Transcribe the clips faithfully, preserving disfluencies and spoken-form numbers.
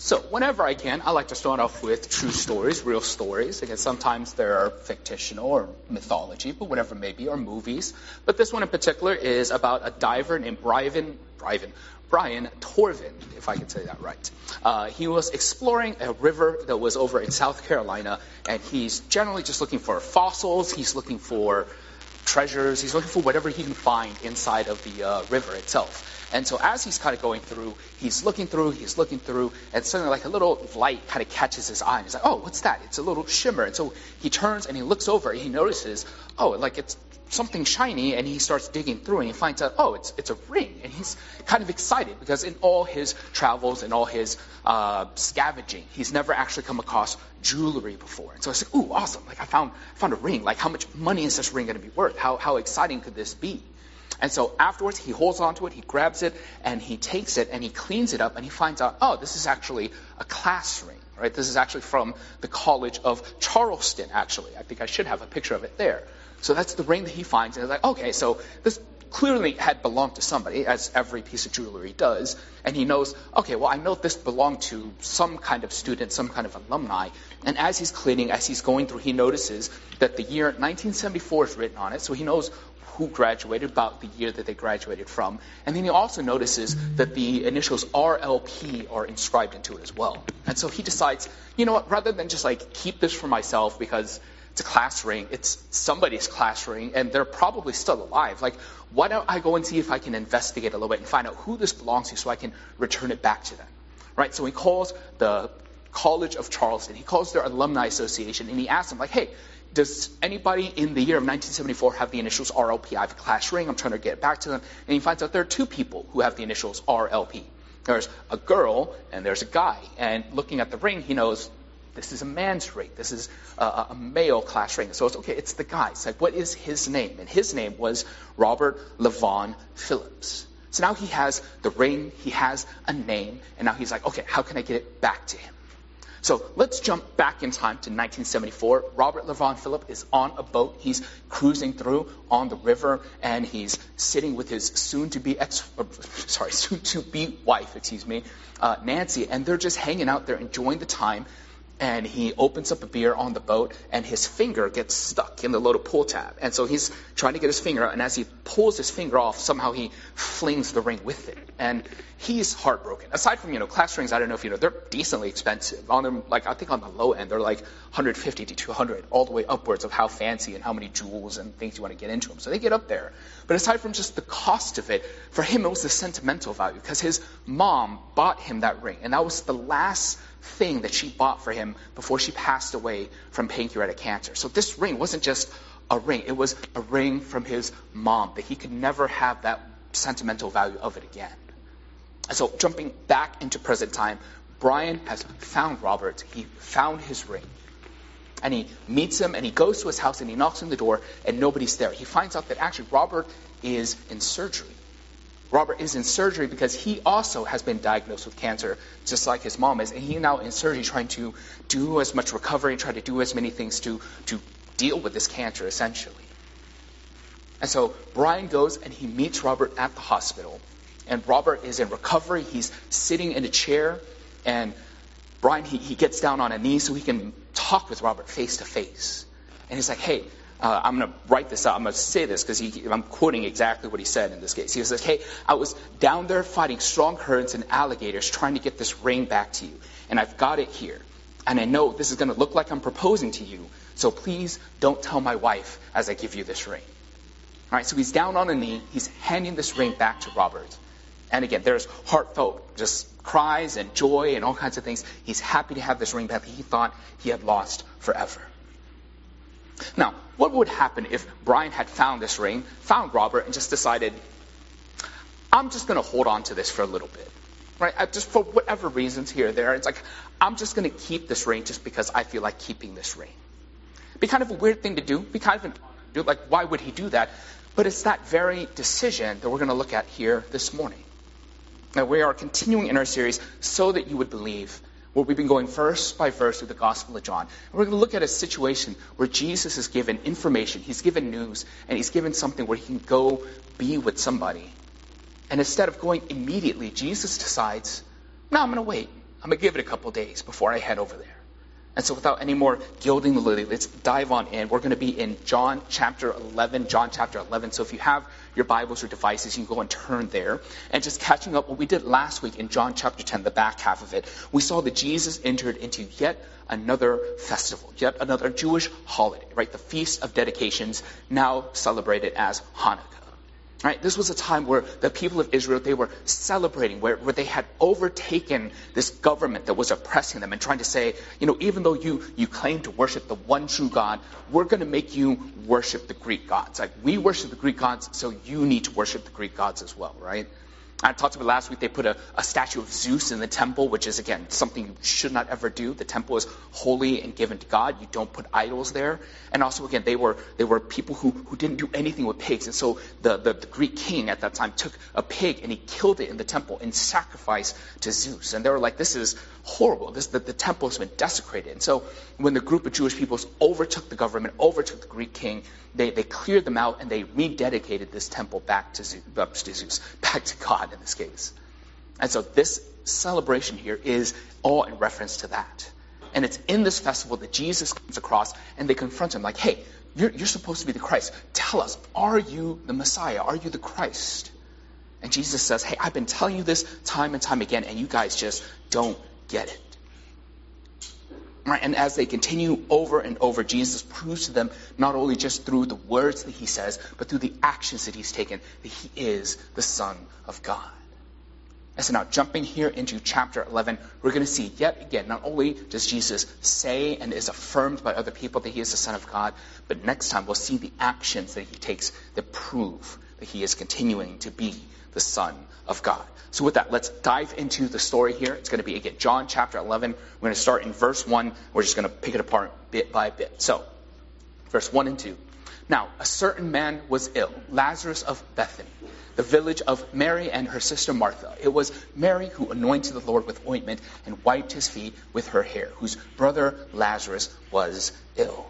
So whenever I can, I like to start off with true stories, real stories. Again, sometimes they're fictional or mythology, but whatever it may be, or movies. But this one in particular is about a diver named Brian, Brian, Brian Torvin, if I can say that right. Uh, he was exploring a river that was over in South Carolina, and he's generally just looking for fossils. He's looking for treasures. He's looking for whatever he can find inside of the uh, river itself. And so as he's kind of going through, he's looking through, he's looking through, and suddenly like a little light kind of catches his eye. And he's like, oh, what's that? It's a little shimmer. And so he turns and he looks over and he notices, oh, like it's something shiny, and he starts digging through and he finds out, oh, it's it's a ring. And he's kind of excited because in all his travels and all his uh, scavenging, he's never actually come across jewelry before. And so it's like, ooh, awesome. Like I found I found a ring. Like how much money is this ring going to be worth? How how exciting could this be? And so afterwards, he holds onto it, he grabs it, and he takes it, and he cleans it up, and he finds out, oh, this is actually a class ring, right? This is actually from the College of Charleston, actually. I think I should have a picture of it there. So that's the ring that he finds, and he's like, okay, so this clearly had belonged to somebody, as every piece of jewelry does, and he knows, okay, well, I know this belonged to some kind of student, some kind of alumni, and as he's cleaning, as he's going through, he notices that the year nineteen seventy-four is written on it, so he knows who graduated, about the year that they graduated from. And then he also notices that the initials R L P are inscribed into it as well. And so he decides, you know what, rather than just like keep this for myself because it's a class ring, it's somebody's class ring, and they're probably still alive. Like, why don't I go and see if I can investigate a little bit and find out who this belongs to so I can return it back to them. Right? So he calls the College of Charleston, he calls their alumni association, and he asks them, like, hey, does anybody in the year of nineteen seventy-four have the initials R L P? I have a class ring. I'm trying to get it back to them. And he finds out there are two people who have the initials R L P. There's a girl and there's a guy. And looking at the ring, he knows this is a man's ring. This is a, a male class ring. So it's okay, it's the guy. It's like, what is his name? And his name was Robert Levon Phillips. So now he has the ring, he has a name, and now he's like, okay, how can I get it back to him? So let's jump back in time to nineteen seventy-four. Robert Levon Phillips is on a boat. He's cruising through on the river, and he's sitting with his soon-to-be ex, uh, sorry, soon-to-be wife, excuse me, uh, Nancy, and they're just hanging out there, enjoying the time. And he opens up a beer on the boat, and his finger gets stuck in the little pull tab. And so he's trying to get his finger out, and as he pulls his finger off, somehow he flings the ring with it. And he's heartbroken. Aside from, you know, class rings, I don't know if you know, they're decently expensive. On them, like, I think on the low end, they're like one hundred fifty to two hundred, all the way upwards of how fancy and how many jewels and things you want to get into them. So they get up there. But aside from just the cost of it, for him, it was the sentimental value, because his mom bought him that ring, and that was the last thing that she bought for him before she passed away from pancreatic cancer. So this ring wasn't just a ring. It was a ring from his mom, that he could never have that sentimental value of it again. And so jumping back into present time, Brian has found Robert. He found his ring. And he meets him, and he goes to his house, and he knocks on the door, and nobody's there. He finds out that actually Robert is in surgery. Robert is in surgery because he also has been diagnosed with cancer, just like his mom is, and he's now in surgery trying to do as much recovery, try to do as many things to, to deal with this cancer, essentially. And so Brian goes and he meets Robert at the hospital, and Robert is in recovery. He's sitting in a chair, and Brian, he, he gets down on a knee so he can talk with Robert face to face. And he's like, hey, Uh, I'm going to write this out. I'm going to say this because I'm quoting exactly what he said in this case. He says, hey, I was down there fighting strong currents and alligators trying to get this ring back to you. And I've got it here. And I know this is going to look like I'm proposing to you. So please don't tell my wife as I give you this ring. All right, so he's down on a knee. He's handing this ring back to Robert. And again, there's heartfelt just cries and joy and all kinds of things. He's happy to have this ring back that he thought he had lost forever. Now, what would happen if Brian had found this ring, found Robert, and just decided, I'm just going to hold on to this for a little bit, right? I, just for whatever reasons here or there, it's like, I'm just going to keep this ring just because I feel like keeping this ring. Be kind of a weird thing to do. Be kind of an, like, why would he do that? But it's that very decision that we're going to look at here this morning. Now, we are continuing in our series, So That You Would Believe, where we've been going verse by verse through the Gospel of John. And we're going to look at a situation where Jesus is given information, he's given news, and he's given something where he can go be with somebody. And instead of going immediately, Jesus decides, no, I'm going to wait. I'm going to give it a couple days before I head over there. And so without any more gilding the lily, let's dive on in. We're going to be in John chapter eleven, John chapter eleven. So if you have your Bibles or devices, you can go and turn there. And just catching up what we did last week in John chapter ten, the back half of it, we saw that Jesus entered into yet another festival, yet another Jewish holiday, right? The Feast of Dedications, now celebrated as Hanukkah. Right? This was a time where the people of Israel, they were celebrating, where, where they had overtaken this government that was oppressing them and trying to say, you know, even though you, you claim to worship the one true God, we're going to make you worship the Greek gods. Like, we worship the Greek gods, so you need to worship the Greek gods as well, right? I talked about last week, they put a, a statue of Zeus in the temple, which is, again, something you should not ever do. The temple is holy and given to God. You don't put idols there. And also, again, they were they were people who, who didn't do anything with pigs. And so the, the, the Greek king at that time took a pig and he killed it in the temple in sacrifice to Zeus. And they were like, this is horrible. This the, the temple has been desecrated. And so when the group of Jewish peoples overtook the government, overtook the Greek king, they, they cleared them out and they rededicated this temple back to Zeus, to Zeus, back to God in this case. And so this celebration here is all in reference to that. And it's in this festival that Jesus comes across and they confront him like, hey, you're, you're supposed to be the Christ. Tell us, are you the Messiah? Are you the Christ? And Jesus says, hey, I've been telling you this time and time again, and you guys just don't get it. Right? And as they continue over and over, Jesus proves to them not only just through the words that he says, but through the actions that he's taken, that he is the Son of God. And so now, jumping here into chapter eleven, we're going to see yet again, not only does Jesus say and is affirmed by other people that he is the Son of God, but next time we'll see the actions that he takes that prove that he is continuing to be the Son of God. So with that, let's dive into the story here. It's going to be, again, John chapter eleven. We're going to start in verse one. We're just going to pick it apart bit by bit. So, verse one and two. Now, a certain man was ill, Lazarus of Bethany, the village of Mary and her sister Martha. It was Mary who anointed the Lord with ointment and wiped his feet with her hair, whose brother Lazarus was ill.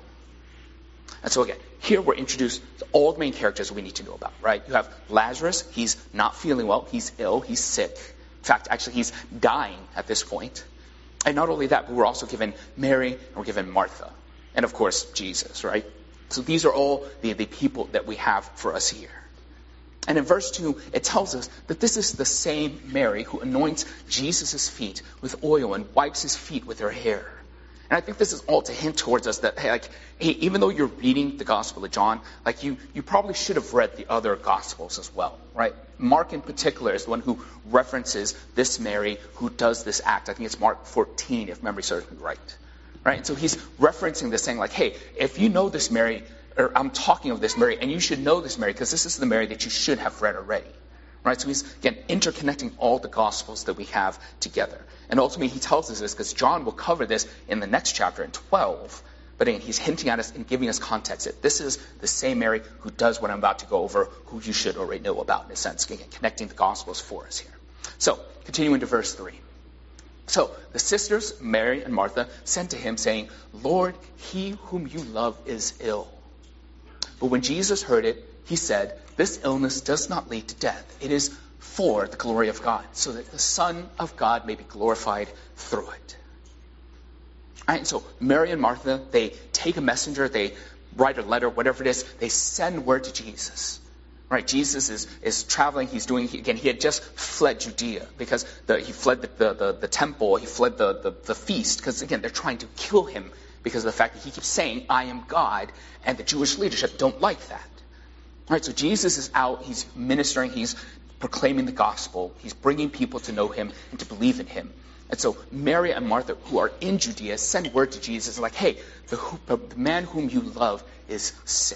And so again, here we're introduced to all the main characters we need to know about, right? You have Lazarus. He's not feeling well. He's ill. He's sick. In fact, actually, he's dying at this point. And not only that, but we're also given Mary and we're given Martha. And of course, Jesus, right? So these are all the, the people that we have for us here. And in verse two, it tells us that this is the same Mary who anoints Jesus' feet with oil and wipes his feet with her hair. And I think this is all to hint towards us that, hey, like, hey, even though you're reading the Gospel of John, like you, you probably should have read the other Gospels as well, right? Mark in particular is the one who references this Mary who does this act. I think it's Mark fourteen, if memory serves me right. Right? And so he's referencing this, saying like, hey, if you know this Mary, or I'm talking of this Mary, and you should know this Mary, because this is the Mary that you should have read already. Right? So he's, again, interconnecting all the Gospels that we have together. And ultimately he tells us this because John will cover this in the next chapter in twelve. But again, he's hinting at us and giving us context that this is the same Mary who does what I'm about to go over, who you should already know about in a sense. Again, connecting the Gospels for us here. So, continuing to verse three. So the sisters, Mary and Martha, sent to him saying, Lord, he whom you love is ill. But when Jesus heard it, he said, this illness does not lead to death. It is for the glory of God, so that the Son of God may be glorified through it. All right, and so Mary and Martha, they take a messenger, they write a letter, whatever it is, they send word to Jesus. Right, Jesus is, is traveling, he's doing, he, again, he had just fled Judea because the, he fled the, the, the, the temple, he fled the, the, the feast, because again, they're trying to kill him because of the fact that he keeps saying, I am God, and the Jewish leadership don't like that. All right, so Jesus is out, he's ministering, he's proclaiming the gospel, he's bringing people to know him and to believe in him. And so Mary and Martha, who are in Judea, send word to Jesus like, hey, the, the man whom you love is sick.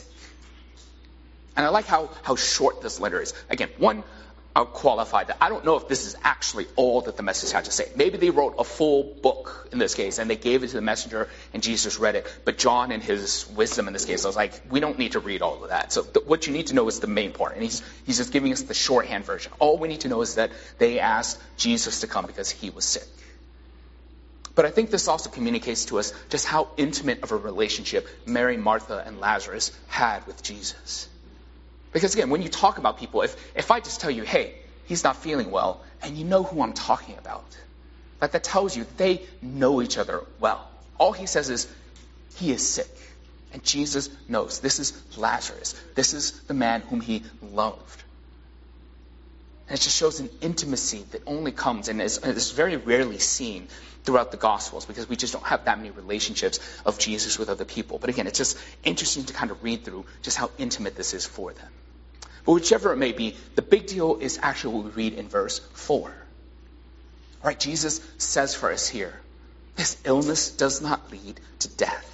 And I like how, how short this letter is. Again, one, I'll qualify that. I don't know if this is actually all that the message had to say. Maybe they wrote a full book in this case, and they gave it to the messenger, and Jesus read it. But John, in his wisdom in this case, was like, we don't need to read all of that. So th- what you need to know is the main part. And he's, he's just giving us the shorthand version. All we need to know is that they asked Jesus to come because he was sick. But I think this also communicates to us just how intimate of a relationship Mary, Martha, and Lazarus had with Jesus. Because again, when you talk about people, if, if I just tell you, hey, he's not feeling well, and you know who I'm talking about, Like that tells you they know each other well. All he says is, he is sick. And Jesus knows this is Lazarus. This is the man whom he loved. And it just shows an intimacy that only comes and is, is very rarely seen throughout the Gospels, because we just don't have that many relationships of Jesus with other people. But again, it's just interesting to kind of read through just how intimate this is for them. But whichever it may be, the big deal is actually what we read in verse four. All right, Jesus says for us here, this illness does not lead to death.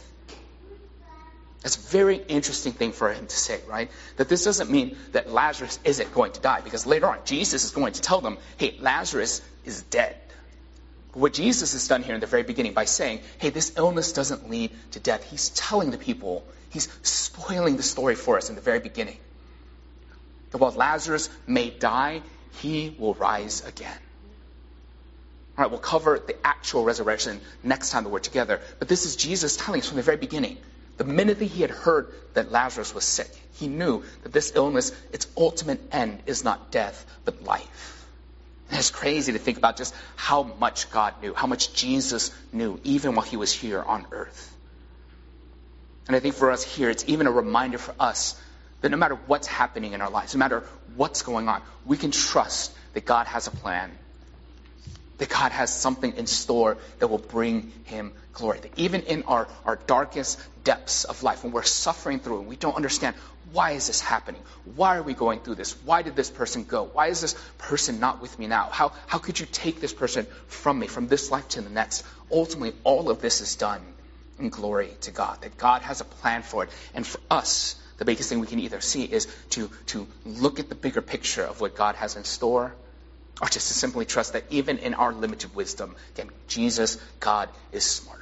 That's a very interesting thing for him to say, right? That this doesn't mean that Lazarus isn't going to die, because later on, Jesus is going to tell them, hey, Lazarus is dead. But what Jesus has done here in the very beginning by saying, hey, this illness doesn't lead to death, he's telling the people, he's spoiling the story for us in the very beginning. That while Lazarus may die, he will rise again. All right, we'll cover the actual resurrection next time that we're together. But this is Jesus telling us from the very beginning. The minute that he had heard that Lazarus was sick, he knew that this illness, its ultimate end is not death, but life. And it's crazy to think about just how much God knew, how much Jesus knew, even while he was here on earth. And I think for us here, it's even a reminder for us that no matter what's happening in our lives, no matter what's going on, we can trust that God has a plan, that God has something in store that will bring him glory. That even in our, our darkest depths of life, when we're suffering through and we don't understand, why is this happening? Why are we going through this? Why did this person go? Why is this person not with me now? How, how could you take this person from me, from this life to the next? Ultimately, all of this is done in glory to God, that God has a plan for it. And for us, the biggest thing we can either see is to, to look at the bigger picture of what God has in store, or just to simply trust that even in our limited wisdom, again, Jesus, God, is smarter.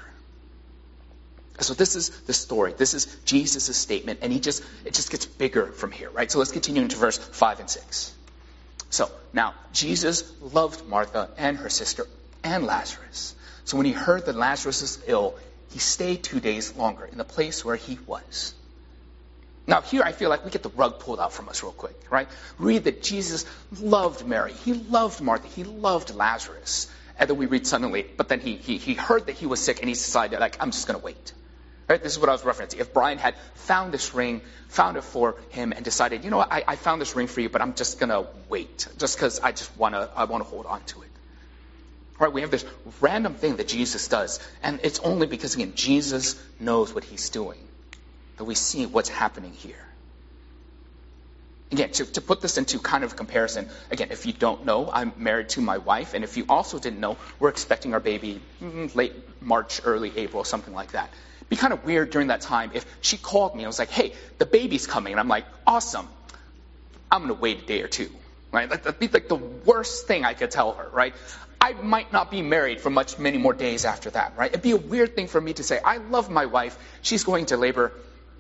So this is the story. This is Jesus' statement, and he just it just gets bigger from here, right? So let's continue into verse five and six. So now, Jesus loved Martha and her sister and Lazarus. So when he heard that Lazarus was ill, he stayed two days longer in the place where he was. Now here I feel like we get the rug pulled out from us real quick, right? Read that Jesus loved Mary. He loved Martha. He loved Lazarus. And then we read suddenly, but then he, he, he heard that he was sick and he decided, like, I'm just going to wait. Right? This is what I was referencing. If Brian had found this ring, found it for him, and decided, you know what, I, I found this ring for you, but I'm just going to wait, just because I just want to I want to hold on to it. Right? We have this random thing that Jesus does, and it's only because, again, Jesus knows what he's doing that we see what's happening here. Again, to, to put this into kind of comparison, again, if you don't know, I'm married to my wife, and if you also didn't know, we're expecting our baby late March, early April, something like that. It'd be kind of weird during that time if she called me and was like, hey, the baby's coming, and I'm like, awesome, I'm going to wait a day or two, right? That'd be like the worst thing I could tell her, right? I might not be married for much, many more days after that, right? It'd be a weird thing for me to say, I love my wife, she's going to labor,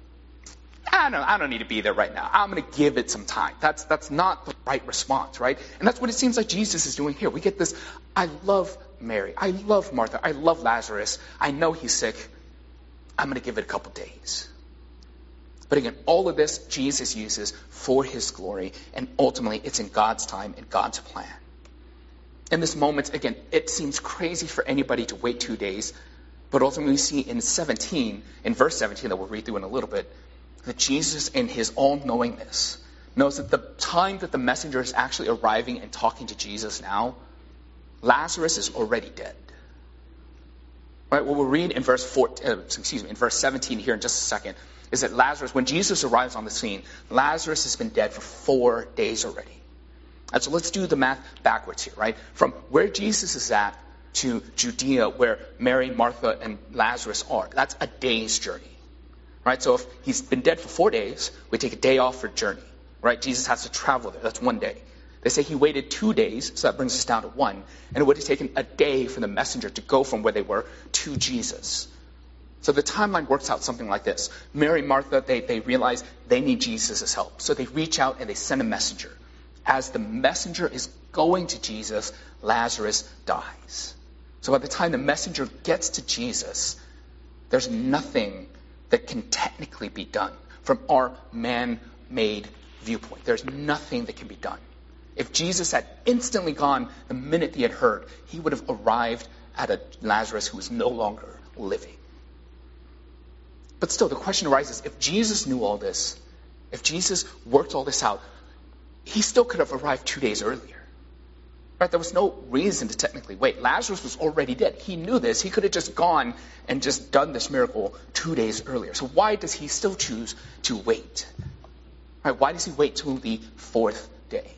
I don't, I don't need to be there right now. I'm going to give it some time. That's that's not the right response, right? And that's what it seems like Jesus is doing here. We get this, I love Mary. I love Martha. I love Lazarus. I know he's sick. I'm going to give it a couple days. But again, all of this Jesus uses for his glory. And ultimately, it's in God's time and God's plan. In this moment, again, it seems crazy for anybody to wait two days. But ultimately, we see in seventeen, in verse seventeen that we'll read through in a little bit, that Jesus, in his all-knowingness, knows that the time that the messenger is actually arriving and talking to Jesus now, Lazarus is already dead. Right? What we'll read in verse fourteen, uh, excuse me, in verse seventeen here in just a second, is that Lazarus, when Jesus arrives on the scene, Lazarus has been dead for four days already. And so let's do the math backwards here, right? From where Jesus is at to Judea, where Mary, Martha, and Lazarus are, that's a day's journey. Right, so if he's been dead for four days, we take a day off for journey. Right, Jesus has to travel there. That's one day. They say he waited two days, so that brings us down to one. And it would have taken a day for the messenger to go from where they were to Jesus. So the timeline works out something like this. Mary, Martha, they, they realize they need Jesus' help. So they reach out and they send a messenger. As the messenger is going to Jesus, Lazarus dies. So by the time the messenger gets to Jesus, there's nothing that can technically be done from our man-made viewpoint. There's nothing that can be done. If Jesus had instantly gone the minute he had heard, he would have arrived at a Lazarus who was no longer living. But still, the question arises, if Jesus knew all this, if Jesus worked all this out, he still could have arrived two days earlier. Right? There was no reason to technically wait. Lazarus was already dead. He knew this. He could have just gone and just done this miracle two days earlier. So why does he still choose to wait? Right? Why does he wait till the fourth day?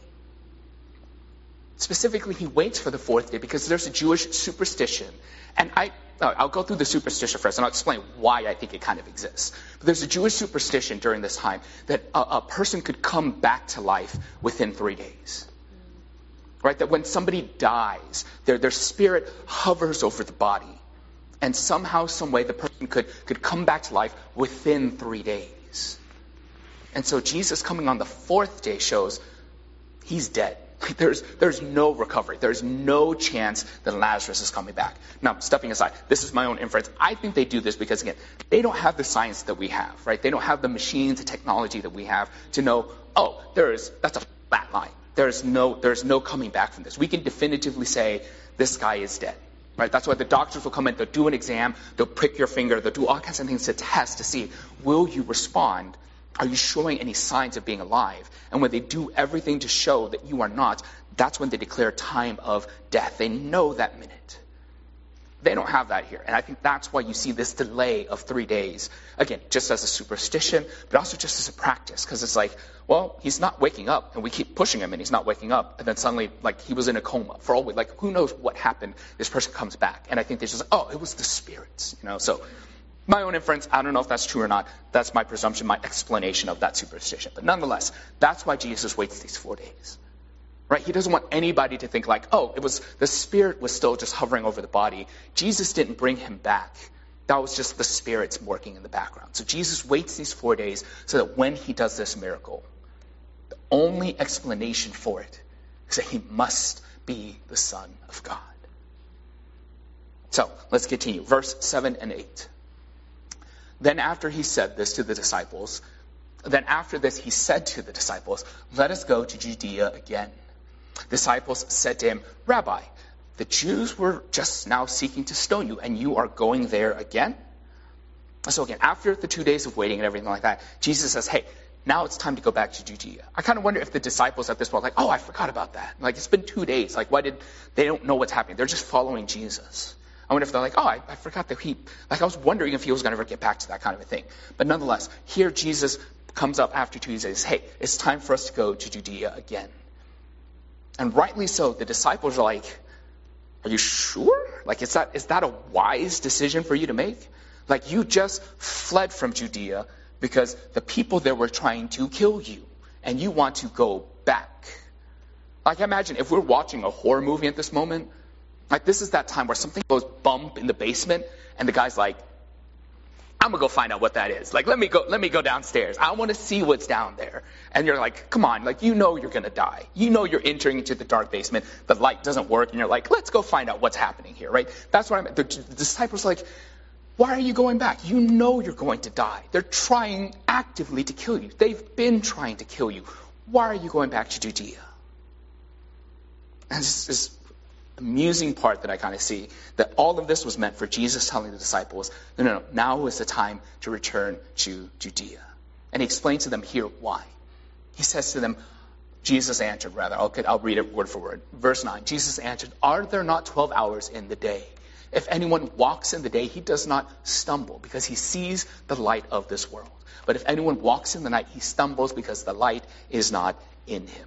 Specifically, he waits for the fourth day because there's a Jewish superstition. And I, I'll go through the superstition first, and I'll explain why I think it kind of exists. But there's a Jewish superstition during this time that a, a person could come back to life within three days. Right? That when somebody dies, their, their spirit hovers over the body. And somehow, some way, the person could, could come back to life within three days. And so Jesus coming on the fourth day shows he's dead. There's, there's no recovery. There's no chance that Lazarus is coming back. Now, stepping aside, this is my own inference. I think they do this because, again, they don't have the science that we have, right? They don't have the machines, the technology that we have to know, oh, there is, that's a flat line. There's no, there's no coming back from this. We can definitively say this guy is dead, right? That's why the doctors will come in, they'll do an exam, they'll prick your finger, they'll do all kinds of things to test to see, will you respond? Are you showing any signs of being alive? And when they do everything to show that you are not, that's when they declare time of death. They know that minute. They don't have that here. And I think that's why you see this delay of three days. Again, just as a superstition, but also just as a practice. Because it's like, well, he's not waking up. And we keep pushing him and he's not waking up. And then suddenly, like, he was in a coma. For all we, like, who knows what happened? This person comes back. And I think they're just like, oh, it was the spirits. You know, so my own inference, I don't know if that's true or not. That's my presumption, my explanation of that superstition. But nonetheless, that's why Jesus waits these four days. Right? He doesn't want anybody to think like, oh, it was the spirit was still just hovering over the body. Jesus didn't bring him back. That was just the spirits working in the background. So Jesus waits these four days so that when he does this miracle, the only explanation for it is that he must be the Son of God. So let's continue. Verse seven and eight. Then after he said this to the disciples, then after this he said to the disciples, let us go to Judea again. Disciples said to him, Rabbi, the Jews were just now seeking to stone you, and you are going there again? So again, after the two days of waiting and everything like that, Jesus says, hey, now it's time to go back to Judea. I kind of wonder if the disciples at this point are like, oh, I forgot about that. Like, it's been two days. Like, why did they don't know what's happening? They're just following Jesus. I wonder if they're like, oh, I, I forgot that he, like, I was wondering if he was going to ever get back to that kind of a thing. But nonetheless, here Jesus comes up after two days and says, hey, it's time for us to go to Judea again. And rightly so, the disciples are like, are you sure? Like, is that is that a wise decision for you to make? Like, you just fled from Judea because the people there were trying to kill you, and you want to go back. Like, imagine if we're watching a horror movie at this moment, like, this is that time where something goes bump in the basement, and the guy's like, I'm gonna go find out what that is. Like, let me go, let me go downstairs. I want to see what's down there. And you're like, come on, like, you know you're gonna die. You know you're entering into the dark basement. The light doesn't work, and you're like, let's go find out what's happening here, right? That's what I'm. The, the disciples are like, why are you going back? You know you're going to die. They're trying actively to kill you. They've been trying to kill you. Why are you going back to Judea? And this is amusing part that I kind of see, that all of this was meant for Jesus telling the disciples, no, no, no, now is the time to return to Judea. And he explains to them here why. He says to them, Jesus answered, rather, I'll, I'll read it word for word. Verse nine, Jesus answered, are there not twelve hours in the day? If anyone walks in the day, he does not stumble because he sees the light of this world. But if anyone walks in the night, he stumbles because the light is not in him.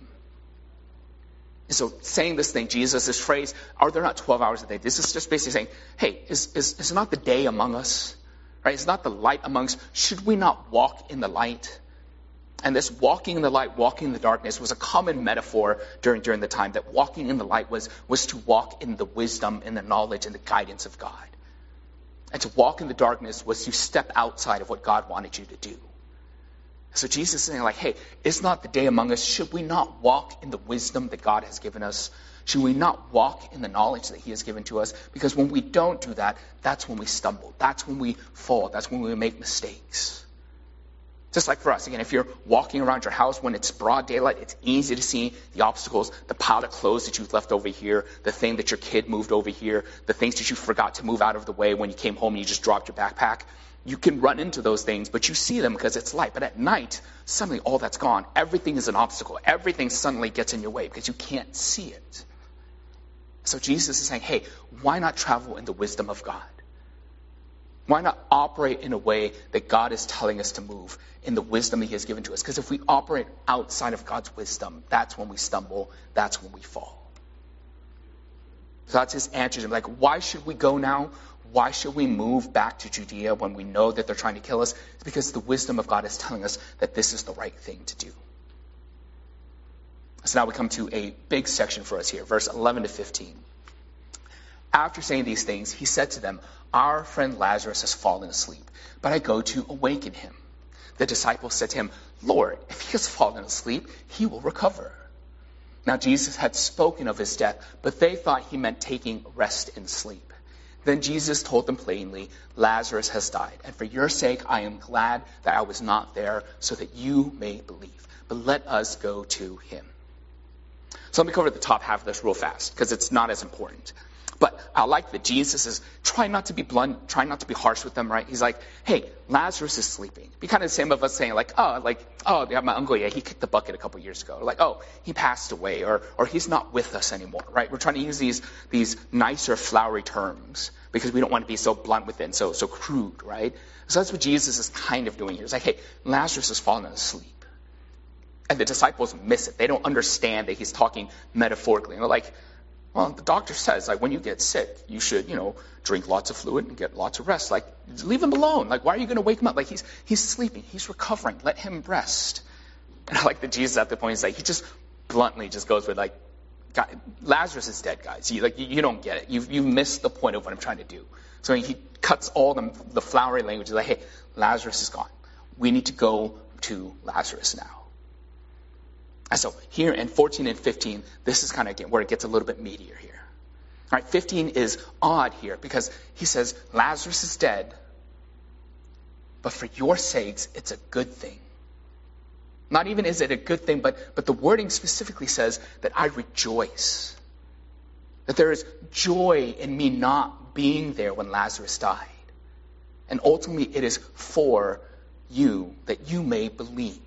And so saying this thing, Jesus, this phrase, are there not twelve hours a day? This is just basically saying, hey, is, is, is not the day among us? Right? Is not the light amongst us? Should we not walk in the light? And this walking in the light, walking in the darkness was a common metaphor during, during the time, that walking in the light was, was to walk in the wisdom and the knowledge and the guidance of God. And to walk in the darkness was to step outside of what God wanted you to do. So Jesus is saying, like, hey, it's not the day among us. Should we not walk in the wisdom that God has given us? Should we not walk in the knowledge that he has given to us? Because when we don't do that, that's when we stumble. That's when we fall. That's when we make mistakes. Just like for us, again, if you're walking around your house when it's broad daylight, it's easy to see the obstacles, the pile of clothes that you've left over here, the thing that your kid moved over here, the things that you forgot to move out of the way when you came home and you just dropped your backpack. You can run into those things, but you see them because it's light. But at night, suddenly all that's gone. Everything is an obstacle. Everything suddenly gets in your way because you can't see it. So Jesus is saying, hey, why not travel in the wisdom of God? Why not operate in a way that God is telling us to move in the wisdom that he has given to us? Because if we operate outside of God's wisdom, that's when we stumble, that's when we fall. So that's his answer to him. Like, why should we go now? Why should we move back to Judea when we know that they're trying to kill us? It's because the wisdom of God is telling us that this is the right thing to do. So now we come to a big section for us here, verse eleven to fifteen. After saying these things, he said to them, our friend Lazarus has fallen asleep, but I go to awaken him. The disciples said to him, Lord, if he has fallen asleep, he will recover. Now Jesus had spoken of his death, but they thought he meant taking rest in sleep. Then Jesus told them plainly, Lazarus has died, and for your sake I am glad that I was not there, so that you may believe. But let us go to him. So let me cover the top half of this real fast, because it's not as important. But I like that Jesus is trying not to be blunt, trying not to be harsh with them, right? He's like, hey, Lazarus is sleeping. Be kind of the same of us saying like, oh, like, oh, yeah, my uncle, yeah, he kicked the bucket a couple years ago. Or like, oh, he passed away, or or he's not with us anymore, right? We're trying to use these these nicer, flowery terms because we don't want to be so blunt with it and so, so crude, right? So that's what Jesus is kind of doing here. He's like, hey, Lazarus has fallen asleep. And the disciples miss it. They don't understand that he's talking metaphorically. And they're like, well, the doctor says, like, when you get sick, you should, you know, drink lots of fluid and get lots of rest. Like, leave him alone. Like, why are you going to wake him up? Like, he's he's sleeping. He's recovering. Let him rest. And I like that Jesus at the point is like, he just bluntly just goes with, like, God, Lazarus is dead, guys. You, like, you, you don't get it. You've, you've missed the point of what I'm trying to do. So he cuts all the, the flowery language. He's like, hey, Lazarus is gone. We need to go to Lazarus now. And so here in fourteen and fifteen, this is kind of where it gets a little bit meatier here. All right, fifteen is odd here because he says, Lazarus is dead, but for your sakes, it's a good thing. Not even is it a good thing, but, but the wording specifically says that I rejoice. That there is joy in me not being there when Lazarus died. And ultimately, it is for you that you may believe.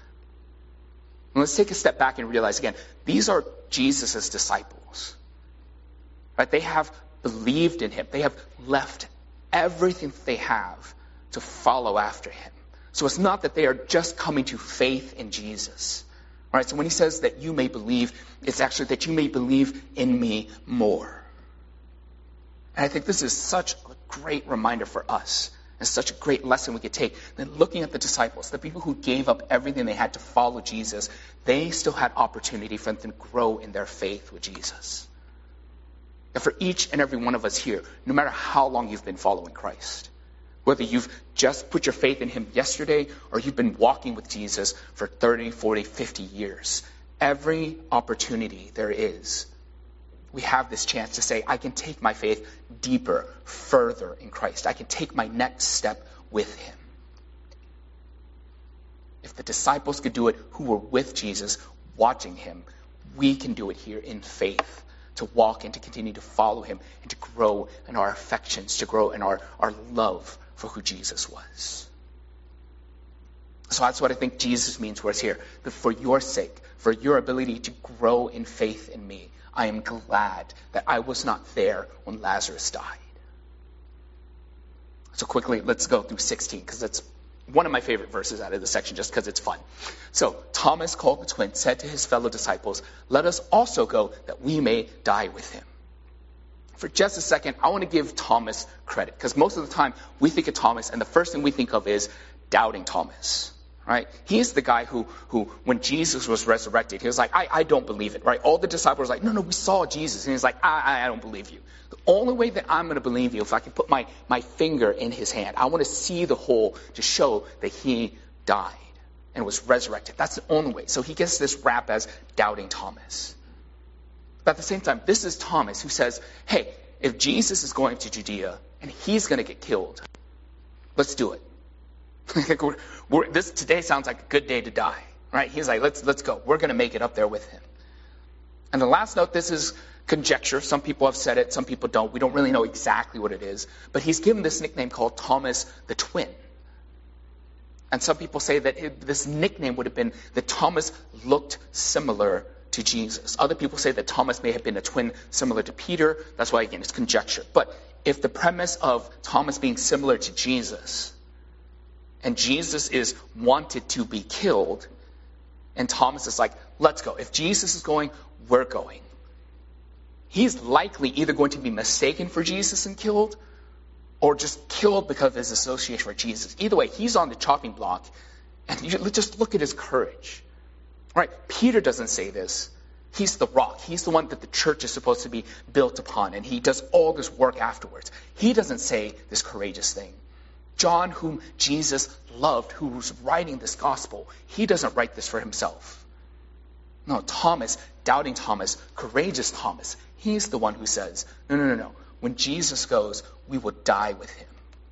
Let's take a step back and realize again, these are Jesus' disciples. Right? They have believed in him. They have left everything that they have to follow after him. So it's not that they are just coming to faith in Jesus. All right? So when he says that you may believe, it's actually that you may believe in me more. And I think this is such a great reminder for us. It's such a great lesson we could take. Then looking at the disciples, the people who gave up everything they had to follow Jesus, they still had opportunity for them to grow in their faith with Jesus. And for each and every one of us here, no matter how long you've been following Christ, whether you've just put your faith in him yesterday or you've been walking with Jesus for thirty, forty, fifty years, every opportunity there is, we have this chance to say, I can take my faith deeper, further in Christ. I can take my next step with him. If the disciples could do it who were with Jesus, watching him, we can do it here in faith, to walk and to continue to follow him and to grow in our affections, to grow in our, our love for who Jesus was. So that's what I think Jesus means for us here. That for your sake, for your ability to grow in faith in me, I am glad that I was not there when Lazarus died. So quickly, let's go through sixteen, because that's one of my favorite verses out of this section, just because it's fun. So Thomas, called the twin, said to his fellow disciples, let us also go that we may die with him. For just a second, I want to give Thomas credit, because most of the time we think of Thomas, and the first thing we think of is doubting Thomas. Right? He's the guy who, who, when Jesus was resurrected, he was like, I, I don't believe it. Right? All the disciples were like, no, no, we saw Jesus. And he's like, I, I, I don't believe you. The only way that I'm going to believe you if I can put my, my finger in his hand. I want to see the hole to show that he died and was resurrected. That's the only way. So he gets this rap as doubting Thomas. But at the same time, this is Thomas who says, hey, if Jesus is going to Judea and he's going to get killed, let's do it. Like we're, we're, this today sounds like a good day to die, right? He's like, let's let's go. We're going to make it up there with him. And the last note, this is conjecture. Some people have said it, some people don't. We don't really know exactly what it is. But he's given this nickname called Thomas the Twin. And some people say that it, this nickname would have been that Thomas looked similar to Jesus. Other people say that Thomas may have been a twin similar to Peter. That's why, again, it's conjecture. But if the premise of Thomas being similar to Jesus, and Jesus is wanted to be killed, and Thomas is like, let's go. If Jesus is going, we're going. He's likely either going to be mistaken for Jesus and killed, or just killed because of his association with Jesus. Either way, he's on the chopping block, and you just look at his courage. Right? Peter doesn't say this. He's the rock. He's the one that the church is supposed to be built upon, and he does all this work afterwards. He doesn't say this courageous thing. John, whom Jesus loved, who was writing this gospel, he doesn't write this for himself. No, Thomas, doubting Thomas, courageous Thomas, he's the one who says, no, no, no, no. When Jesus goes, we will die with him.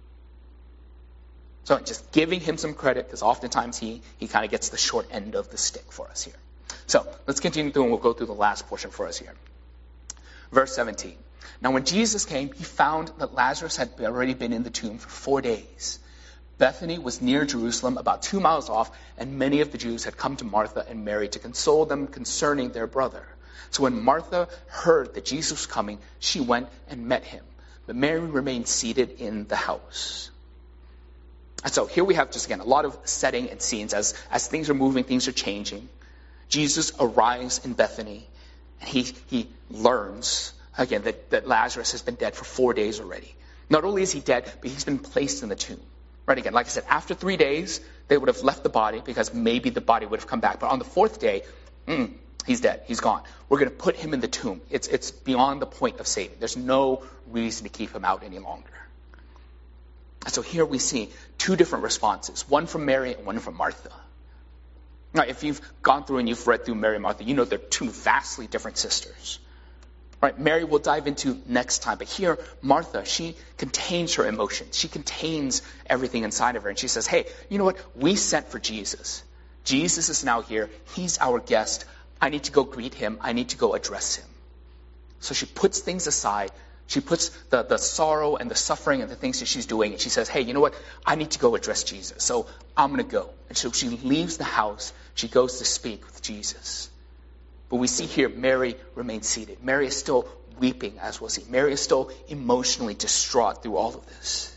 So just giving him some credit, because oftentimes he, he kind of gets the short end of the stick for us here. So let's continue through, and we'll go through the last portion for us here. Verse seventeen. Now when Jesus came, he found that Lazarus had already been in the tomb for four days. Bethany was near Jerusalem, about two miles off, and many of the Jews had come to Martha and Mary to console them concerning their brother. So when Martha heard that Jesus was coming, she went and met him. But Mary remained seated in the house. And so here we have just, again, a lot of setting and scenes. As, as things are moving, things are changing. Jesus arrives in Bethany, and he, he learns, again, that, that Lazarus has been dead for four days already. Not only is he dead, but he's been placed in the tomb. Right, again, like I said, after three days, they would have left the body because maybe the body would have come back. But on the fourth day, mm, he's dead. He's gone. We're going to put him in the tomb. It's, it's beyond the point of saving. There's no reason to keep him out any longer. And so here we see two different responses, one from Mary and one from Martha. Now, if you've gone through and you've read through Mary and Martha, you know they're two vastly different sisters. Right, Mary we'll dive into next time. But here, Martha, she contains her emotions. She contains everything inside of her. And she says, hey, you know what? We sent for Jesus. Jesus is now here. He's our guest. I need to go greet him. I need to go address him. So she puts things aside. She puts the, the sorrow and the suffering and the things that she's doing. And she says, hey, you know what? I need to go address Jesus. So I'm going to go. And so she leaves the house. She goes to speak with Jesus. But we see here Mary remains seated. Mary is still weeping, as we'll see. Mary is still emotionally distraught through all of this.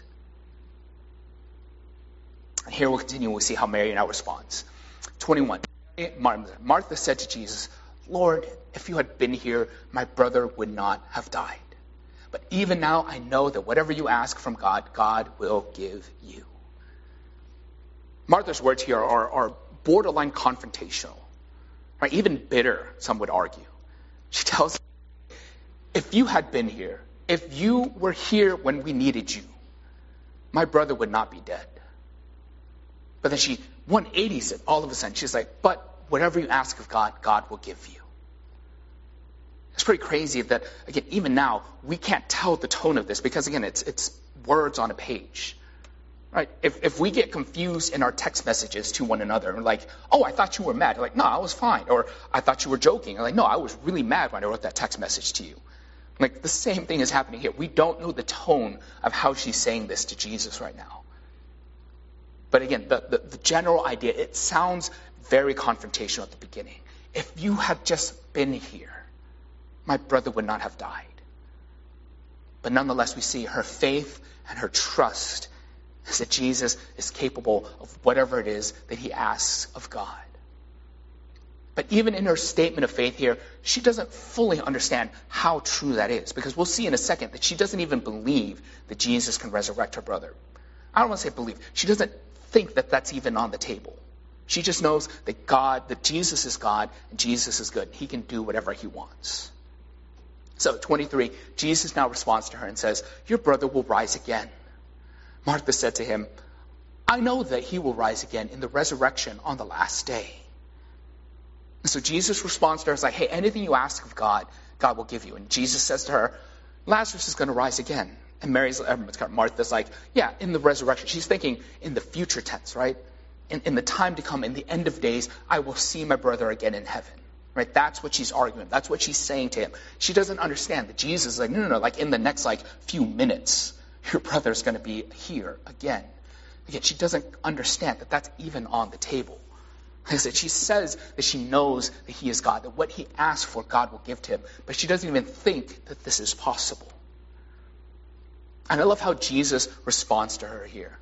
And here we'll continue. We'll see how Mary now responds. twenty-one. Martha said to Jesus, Lord, if you had been here, my brother would not have died. But even now I know that whatever you ask from God, God will give you. Martha's words here are, are borderline confrontational. Right, even bitter, some would argue. She tells him, if you had been here, if you were here when we needed you, my brother would not be dead. But then she one eighties it all of a sudden. She's like, but whatever you ask of God, God will give you. It's pretty crazy that, again, even now, we can't tell the tone of this because, again, it's it's words on a page. Right? If if we get confused in our text messages to one another, and like, oh, I thought you were mad. You're like, no, I was fine. Or I thought you were joking. You're like, no, I was really mad when I wrote that text message to you. Like, the same thing is happening here. We don't know the tone of how she's saying this to Jesus right now. But again, the, the, the general idea, it sounds very confrontational at the beginning. If you had just been here, my brother would not have died. But nonetheless, we see her faith and her trust is that Jesus is capable of whatever it is that he asks of God. But even in her statement of faith here, she doesn't fully understand how true that is. Because we'll see in a second that she doesn't even believe that Jesus can resurrect her brother. I don't want to say believe. She doesn't think that that's even on the table. She just knows that God, that Jesus is God, and Jesus is good. He can do whatever he wants. So, twenty-three, Jesus now responds to her and says, your brother will rise again. Martha said to him, I know that he will rise again in the resurrection on the last day. And so Jesus responds to her, like, hey, anything you ask of God, God will give you. And Jesus says to her, Lazarus is going to rise again. And Mary's, Martha's like, yeah, in the resurrection. She's thinking in the future tense, right? In, in the time to come, in the end of days, I will see my brother again in heaven. Right? That's what she's arguing. That's what she's saying to him. She doesn't understand that Jesus is like, no, no, no, like in the next like few minutes, your brother's going to be here again. Again, she doesn't understand that that's even on the table. Like I said, she says that she knows that he is God, that what he asks for, God will give to him. But she doesn't even think that this is possible. And I love how Jesus responds to her here.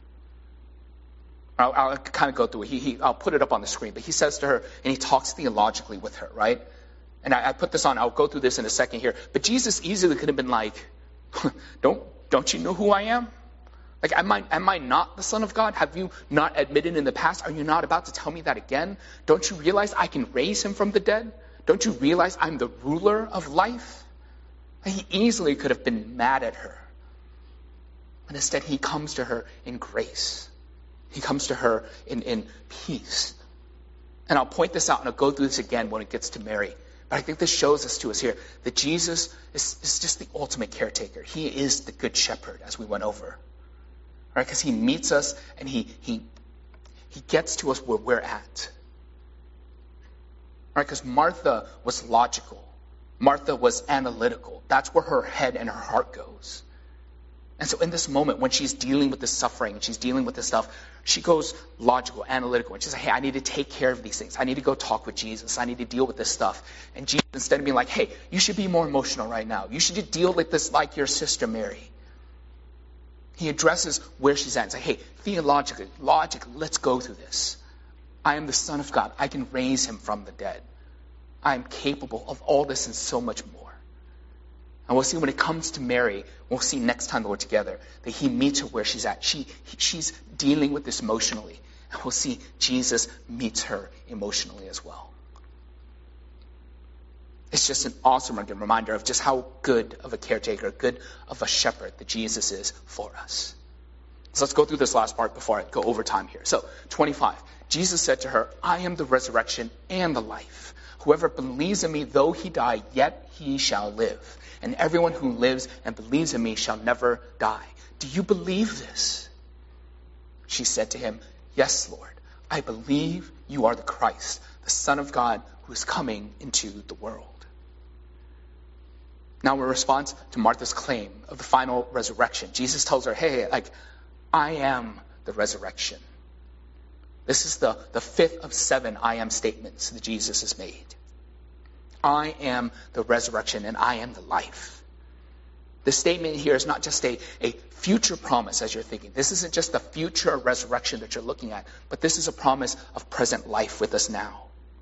I'll, I'll kind of go through it. He, he, I'll put it up on the screen. But he says to her, and he talks theologically with her, right? And I, I put this on. I'll go through this in a second here. But Jesus easily could have been like, don't, don't you know who I am? Like, am I, am I not the Son of God? Have you not admitted in the past? Are you not about to tell me that again? Don't you realize I can raise him from the dead? Don't you realize I'm the ruler of life? He easily could have been mad at her. But instead, he comes to her in grace. He comes to her in, in peace. And I'll point this out, and I'll go through this again when it gets to Mary. But I think this shows us to us here that Jesus is, is just the ultimate caretaker. He is the good shepherd, as we went over. Right? Because he meets us, and he, he, he gets to us where we're at. Right? Because Martha was logical. Martha was analytical. That's where her head and her heart goes. And so in this moment, when she's dealing with this suffering, and she's dealing with this stuff, she goes logical, analytical, and she's like, hey, I need to take care of these things. I need to go talk with Jesus. I need to deal with this stuff. And Jesus, instead of being like, hey, you should be more emotional right now. You should deal with this like your sister Mary. He addresses where she's at and says, hey, theologically, logically, let's go through this. I am the Son of God. I can raise him from the dead. I am capable of all this and so much more. And we'll see when it comes to Mary, we'll see next time that we're together, that he meets her where she's at. She, she's dealing with this emotionally. And we'll see Jesus meets her emotionally as well. It's just an awesome reminder of just how good of a caretaker, good of a shepherd that Jesus is for us. So let's go through this last part before I go over time here. So, twenty-five. Jesus said to her, I am the resurrection and the life. Whoever believes in me, though he die, yet he shall live. And everyone who lives and believes in me shall never die. Do you believe this? She said to him, yes, Lord. I believe you are the Christ, the Son of God, who is coming into the world. Now, in response to Martha's claim of the final resurrection, Jesus tells her, hey, like, I am the resurrection. This is the, the fifth of seven I am statements that Jesus has made. I am the resurrection and I am the life. The statement here is not just a, a future promise as you're thinking. This isn't just the future resurrection that you're looking at, but this is a promise of present life with us now.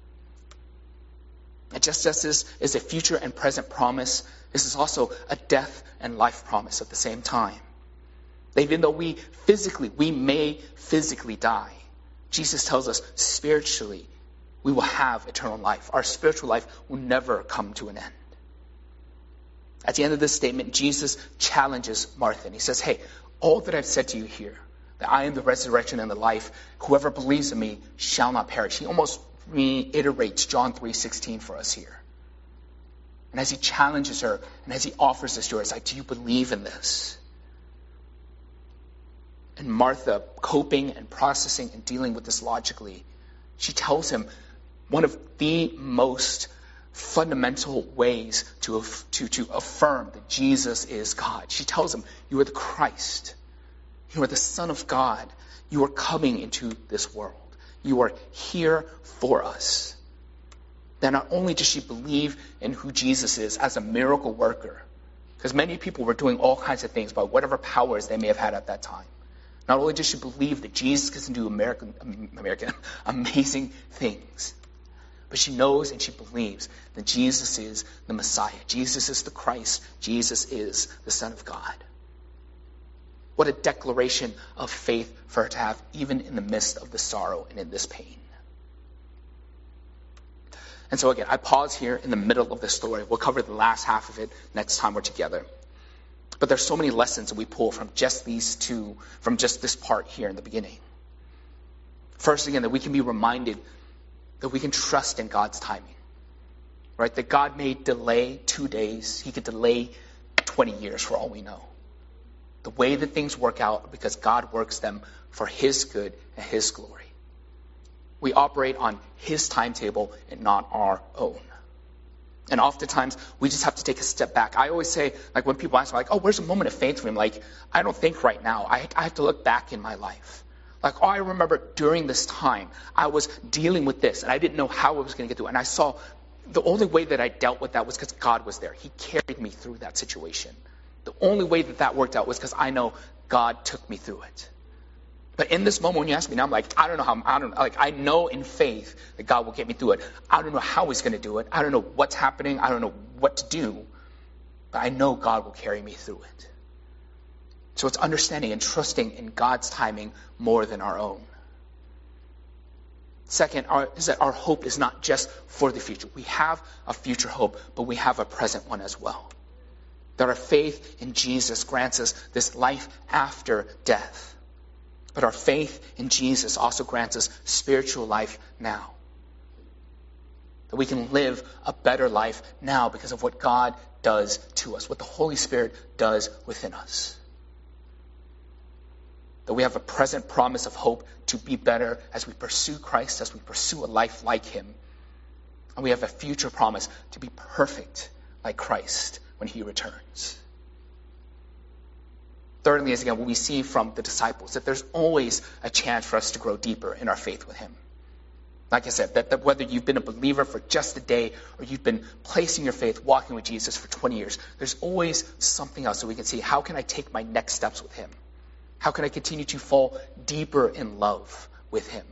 And just as this is a future and present promise, this is also a death and life promise at the same time. Even though we physically, we may physically die, Jesus tells us spiritually we will have eternal life. Our spiritual life will never come to an end. At the end of this statement, Jesus challenges Martha and he says, hey, all that I've said to you here, that I am the resurrection and the life, whoever believes in me shall not perish. He almost reiterates John three sixteen for us here. And as he challenges her and as he offers this to her, it's like, do you believe in this? And Martha, coping and processing and dealing with this logically, she tells him one of the most fundamental ways to, to, to affirm that Jesus is God. She tells him, you are the Christ. You are the Son of God. You are coming into this world. You are here for us. That not only does she believe in who Jesus is as a miracle worker, because many people were doing all kinds of things by whatever powers they may have had at that time. Not only does she believe that Jesus can do American, American, amazing things, but she knows and she believes that Jesus is the Messiah. Jesus is the Christ. Jesus is the Son of God. What a declaration of faith for her to have, even in the midst of the sorrow and in this pain. And so again, I pause here in the middle of this story. We'll cover the last half of it next time we're together. But there's so many lessons that we pull from just these two, from just this part here in the beginning. First, again, that we can be reminded that we can trust in God's timing. Right? That God may delay two days. He could delay twenty years for all we know. The way that things work out because God works them for his good and his glory. We operate on his timetable and not our own. And oftentimes, we just have to take a step back. I always say, like when people ask me, like, oh, where's a moment of faith for me? I'm like, I don't think right now. I, I have to look back in my life. Like, oh, I remember during this time, I was dealing with this, and I didn't know how I was going to get through it. And I saw the only way that I dealt with that was because God was there. He carried me through that situation. The only way that that worked out was because I know God took me through it. But in this moment, when you ask me now, I'm like, I don't know how, I don't like, I know in faith that God will get me through it. I don't know how he's going to do it. I don't know what's happening. I don't know what to do. But I know God will carry me through it. So it's understanding and trusting in God's timing more than our own. Second our, is that our hope is not just for the future. We have a future hope, but we have a present one as well. That our faith in Jesus grants us this life after death. But our faith in Jesus also grants us spiritual life now. That we can live a better life now because of what God does to us, what the Holy Spirit does within us. That we have a present promise of hope to be better as we pursue Christ, as we pursue a life like him. And we have a future promise to be perfect like Christ when he returns. Thirdly, is again what we see from the disciples, that there's always a chance for us to grow deeper in our faith with him. Like I said, that, that whether you've been a believer for just a day or you've been placing your faith, walking with Jesus for twenty years, there's always something else that we can see. How can I take my next steps with him? How can I continue to fall deeper in love with him?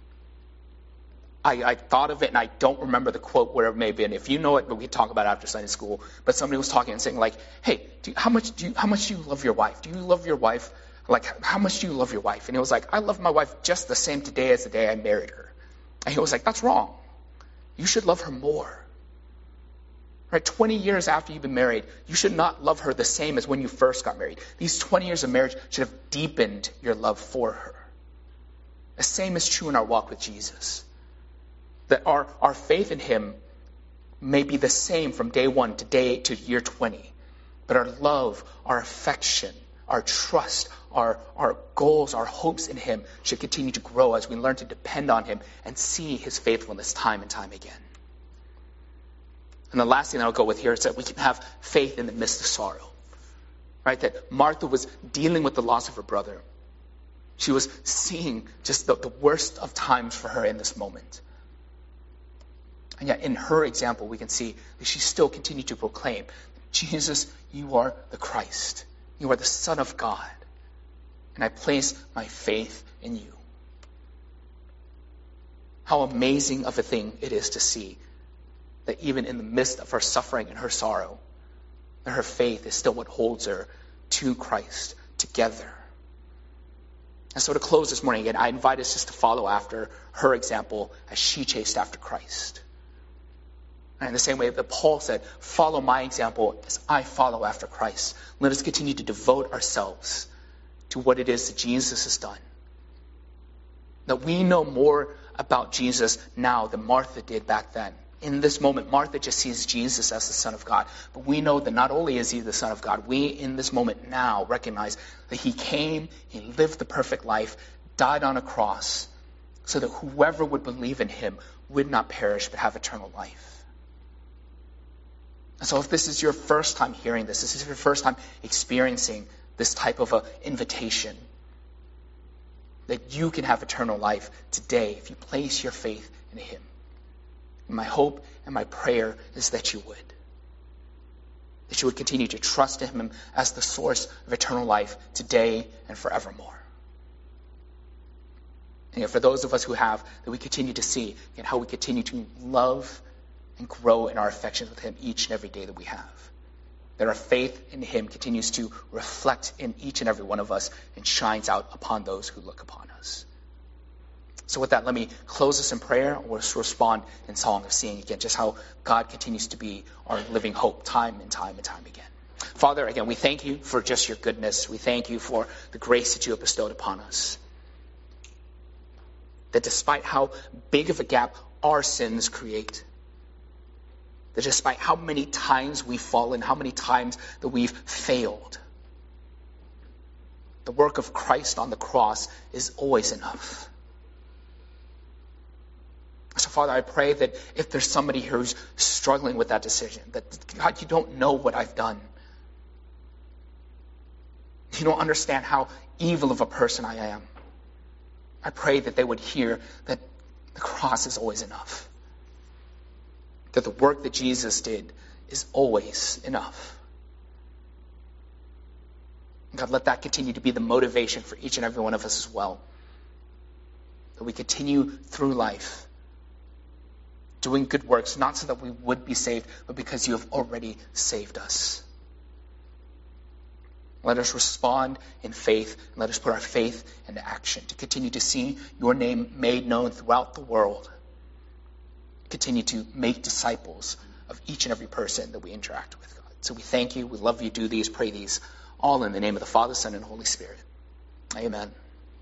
I, I thought of it, and I don't remember the quote where it may be. And if you know it, but we can talk about it after Sunday school. But somebody was talking and saying, like, "Hey, do you, how much do you, how much do you love your wife? Do you love your wife? Like, how much do you love your wife?" And it was like, "I love my wife just the same today as the day I married her." And he was like, "That's wrong. You should love her more. Right? twenty years after you've been married, you should not love her the same as when you first got married. These twenty years of marriage should have deepened your love for her." The same is true in our walk with Jesus. That our, our faith in him may be the same from day one to day to year twenty. But our love, our affection, our trust, our, our goals, our hopes in him should continue to grow as we learn to depend on him and see his faithfulness time and time again. And the last thing I'll go with here is that we can have faith in the midst of sorrow. Right? That Martha was dealing with the loss of her brother. She was seeing just the, the worst of times for her in this moment. And yet in her example, we can see that she still continued to proclaim, "Jesus, you are the Christ. You are the Son of God. And I place my faith in you." How amazing of a thing it is to see that even in the midst of her suffering and her sorrow, that her faith is still what holds her to Christ together. And so to close this morning, again, I invite us just to follow after her example as she chased after Christ. And in the same way that Paul said, "Follow my example as I follow after Christ." Let us continue to devote ourselves to what it is that Jesus has done. That we know more about Jesus now than Martha did back then. In this moment, Martha just sees Jesus as the Son of God. But we know that not only is he the Son of God, we in this moment now recognize that he came, he lived the perfect life, died on a cross, so that whoever would believe in him would not perish but have eternal life. And so if this is your first time hearing this, this is your first time experiencing this type of an invitation, that you can have eternal life today if you place your faith in him. And my hope and my prayer is that you would. That you would continue to trust in him as the source of eternal life today and forevermore. And yet for those of us who have, that we continue to see again, how we continue to love and grow in our affections with him each and every day that we have. That our faith in him continues to reflect in each and every one of us and shines out upon those who look upon us. So with that, let me close this in prayer, or respond in song of seeing again just how God continues to be our living hope time and time and time again. Father, again, we thank you for just your goodness. We thank you for the grace that you have bestowed upon us. That despite how big of a gap our sins create, that despite how many times we've fallen, how many times that we've failed, The work of Christ on the cross is always enough. So, Father, I pray that if there's somebody here who's struggling with that decision, that, God, you don't know what I've done. You don't understand how evil of a person I am. I pray that they would hear that the cross is always enough. That the work that Jesus did is always enough. God, let that continue to be the motivation for each and every one of us as well. That we continue through life doing good works, not so that we would be saved, but because you have already saved us. Let us respond in faith, and let us put our faith into action to continue to see your name made known throughout the world. Continue to make disciples of each and every person that we interact with, God. So we thank you, we love you, do these, pray these, all in the name of the Father, Son, and Holy Spirit. Amen.